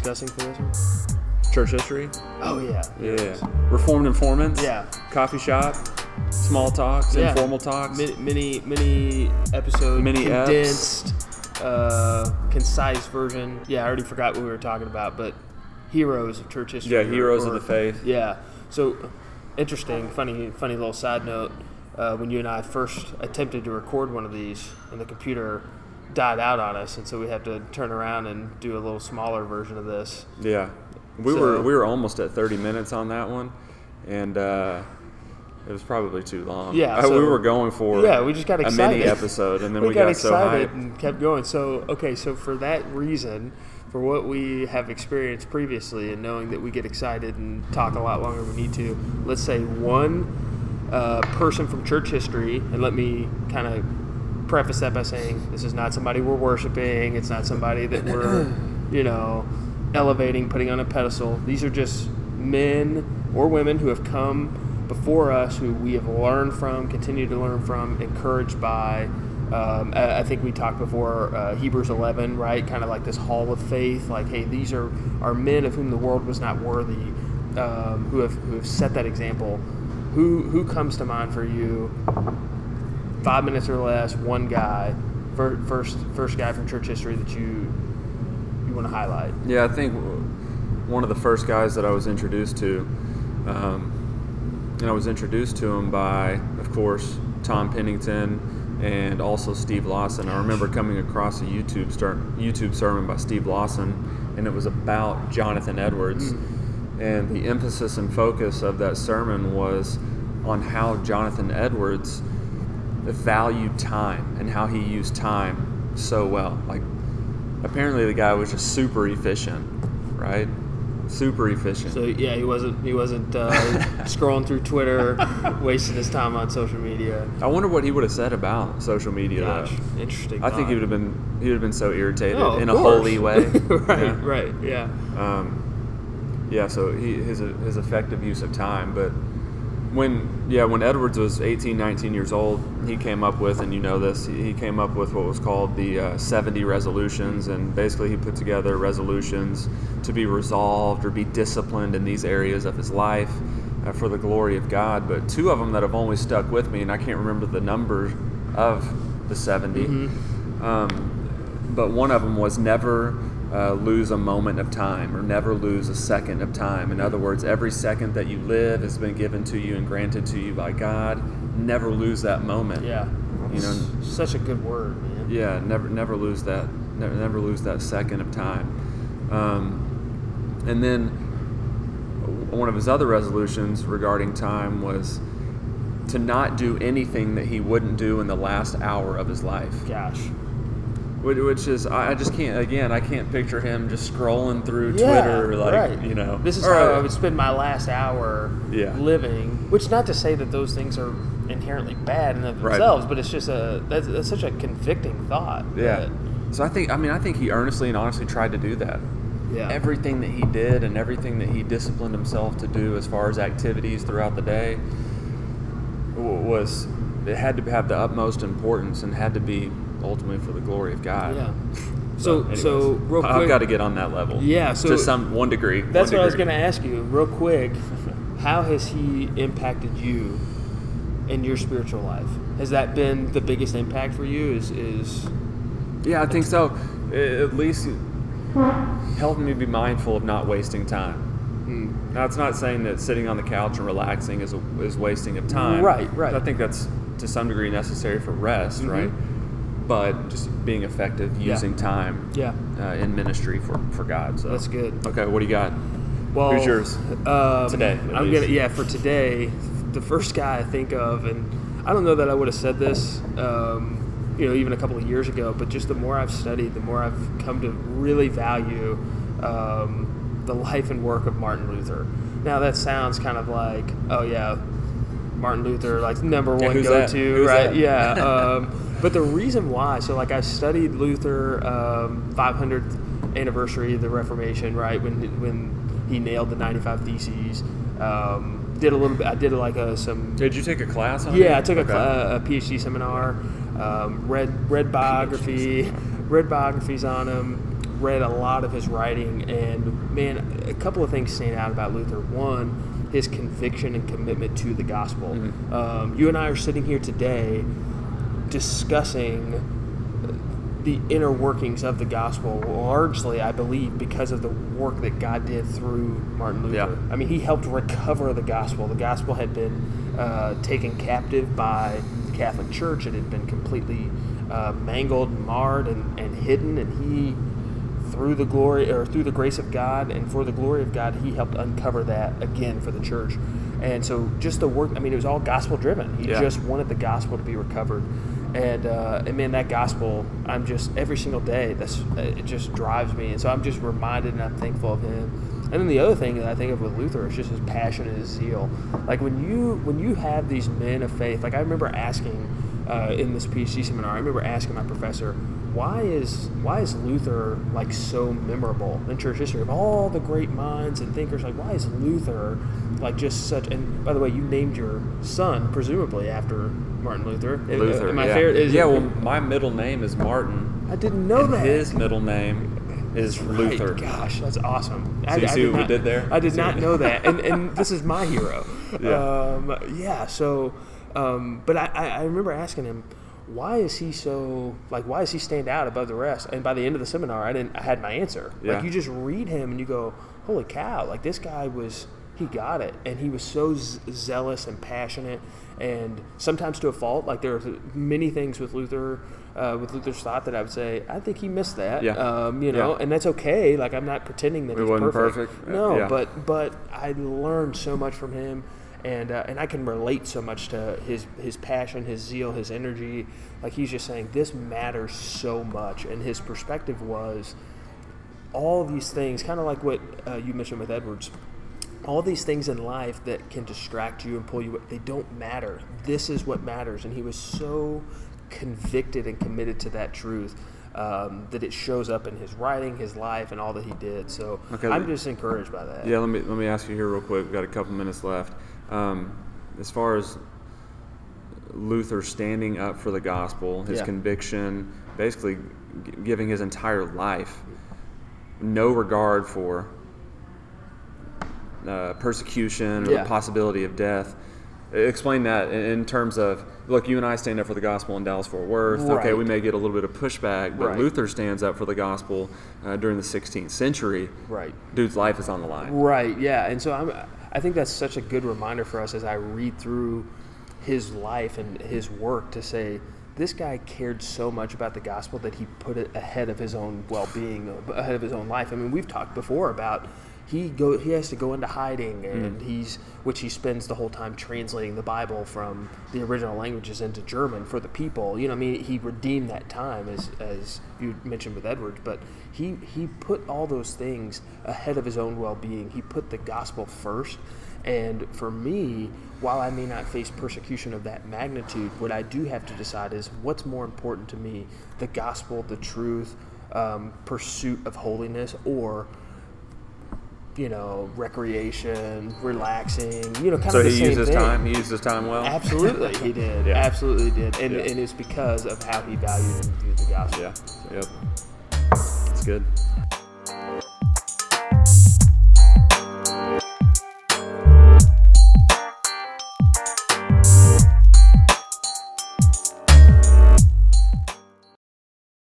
discussing for this one? Church history. Oh, yeah. Yeah. Reformed informants. Yeah. Coffee shop. Small talks. Yeah. Informal talks. Mini episode. Mini condensed, concise version. Yeah, I already forgot what we were talking about, but heroes of church history. Yeah, heroes of the faith. Yeah. So, interesting, funny little side note. When you and I first attempted to record one of these, and the computer died out on us, and so we had to turn around and do a little smaller version of this. Yeah. We were almost at 30 minutes on that one, and it was probably too long. Yeah, we were going for we just got excited. A mini episode, and then we got so hyped. and kept going. So for that reason, for what we have experienced previously, and knowing that we get excited and talk a lot longer than we need to, let's say one person from church history, and let me kind of preface that by saying this is not somebody we're worshiping. It's not somebody that we're, elevating, putting on a pedestal. These are just men or women who have come before us, who we have learned from, continue to learn from, encouraged by. I think we talked before Hebrews 11, right? Kind of like this hall of faith. Like, hey, these are men of whom the world was not worthy, who have set that example. Who comes to mind for you? 5 minutes or less, one guy, first guy from church history that you want to highlight. Yeah, I think one of the first guys that I was introduced to, and I was introduced to him by, of course, Tom Pennington and also Steve Lawson. I remember coming across a YouTube sermon by Steve Lawson, and it was about Jonathan Edwards. And the emphasis and focus of that sermon was on how Jonathan Edwards valued time and how he used time so well. Like, apparently the guy was just super efficient, right? Super efficient. So yeah, he wasn't scrolling through Twitter, wasting his time on social media. I wonder what he would have said about social media. Gosh, though. interesting. I think he would have been so irritated in a course. holy way. Right, yeah. Yeah, so his effective use of time. But when Edwards was 18, 19 years old, he came up with, and you know this, he came up with what was called the 70 resolutions, and basically he put together resolutions to be resolved or be disciplined in these areas of his life for the glory of God. But two of them that have always stuck with me, and I can't remember the number of the 70, but one of them was never lose a moment of time, or never lose a second of time. In other words, every second that you live has been given to you and granted to you by God. Never lose that moment. Yeah, such a good word, man. Yeah, never lose that. Never lose that second of time. And then one of his other resolutions regarding time was to not do anything that he wouldn't do in the last hour of his life. Gosh. Which is, I just can't, again, I can't picture him just scrolling through Twitter, like, right. This is how I would spend my last hour living, which not to say that those things are inherently bad in of themselves, but it's just that's such a convicting thought. Yeah. So I think he earnestly and honestly tried to do that. Yeah. Everything that he did and everything that he disciplined himself to do as far as activities throughout the day it had to have the utmost importance and had to be ultimately for the glory of God. Yeah. So real quick, I've got to get on that level. Yeah. So to one degree. That's what I was going to ask you, real quick. How has he impacted you in your spiritual life? Has that been the biggest impact for you? Yeah, I think so. At least helping me be mindful of not wasting time. Now, it's not saying that sitting on the couch and relaxing is wasting of time. Right. I think that's to some degree necessary for rest, right? But just being effective using time in ministry for God. So that's good. Okay, what do you got? Well, who's yours today? For today, the first guy I think of, and I don't know that I would have said this, even a couple of years ago, but just the more I've studied, the more I've come to really value the life and work of Martin Luther. Now that sounds kind of like, oh yeah, Martin Luther, like number one go-to, right? That? Yeah. But the reason why, so like I studied Luther, 500th anniversary of the Reformation, right? When he nailed the 95 Theses. Did a little bit. I did like some. Did you take a class on it? Yeah, I took a PhD seminar. Read biographies on him. read a lot of his writing, and man, a couple of things stand out about Luther. One, his conviction and commitment to the gospel. Mm-hmm. You and I are sitting here today discussing the inner workings of the gospel, largely, I believe, because of the work that God did through Martin Luther. Yeah. I mean, he helped recover the gospel. The gospel had been taken captive by the Catholic Church. It had been completely mangled, marred, and hidden, and he, through the grace of God and for the glory of God, he helped uncover that again for the church. And so just the work, I mean, it was all gospel driven. He just wanted the gospel to be recovered. And man, that gospel, I'm just, every single day, it just drives me. And so I'm just reminded and I'm thankful of him. And then the other thing that I think of with Luther is just his passion and his zeal. Like when you have these men of faith, like I remember asking in this PhD seminar, I remember asking my professor, why is Luther like so memorable in church history? Of all the great minds and thinkers, like why is Luther like just such? And by the way, you named your son presumably after Martin Luther. Luther, Am I yeah. fair? Well, my middle name is Martin. I didn't know that. His middle name is Luther. Right. Gosh, that's awesome. So you see what we did there? I did not know that, and this is my hero. Yeah. So, but I remember asking him, why is he stand out above the rest? And by the end of the seminar, I had my answer. Yeah. Like you just read him and you go, holy cow! Like this guy he got it, and he was so zealous and passionate, and sometimes to a fault. Like there are many things with Luther, with Luther's thought that I would say I think he missed that. Yeah. And that's okay. Like I'm not pretending that It he's wasn't perfect. perfect. No, Yeah. but I learned so much from him. And I can relate so much to his passion, his zeal, his energy. Like he's just saying, this matters so much. And his perspective was all these things, kind of like what you mentioned with Edwards, all these things in life that can distract you and pull you, they don't matter. This is what matters. And he was so convicted and committed to that truth that it shows up in his writing, his life, and all that he did. So I'm just encouraged by that. Yeah, let me ask you here real quick. We've got a couple minutes left. As far as Luther standing up for the gospel, his conviction, basically giving his entire life, no regard for persecution or the possibility of death. Explain that in terms of, look, you and I stand up for the gospel in Dallas-Fort Worth. Right. Okay, we may get a little bit of pushback, but Right. Luther stands up for the gospel during the 16th century. Right. Dude's life is on the line. Right, yeah. And so I think that's such a good reminder for us as I read through his life and his work to say, this guy cared so much about the gospel that he put it ahead of his own well-being, ahead of his own life. I mean, we've talked before about he has to go into hiding, and which he spends the whole time translating the Bible from the original languages into German for the people. You know, I mean, he redeemed that time, as you mentioned with Edwards, but he put all those things ahead of his own well-being. He put the gospel first. And for me, while I may not face persecution of that magnitude, what I do have to decide is what's more important to me, the gospel, the truth, pursuit of holiness, or recreation, relaxing, kind of the same thing. So he used his time well? Absolutely, he did. Yeah. Absolutely did. And it's because of how he valued and viewed the gospel. Yeah. Yep. That's good.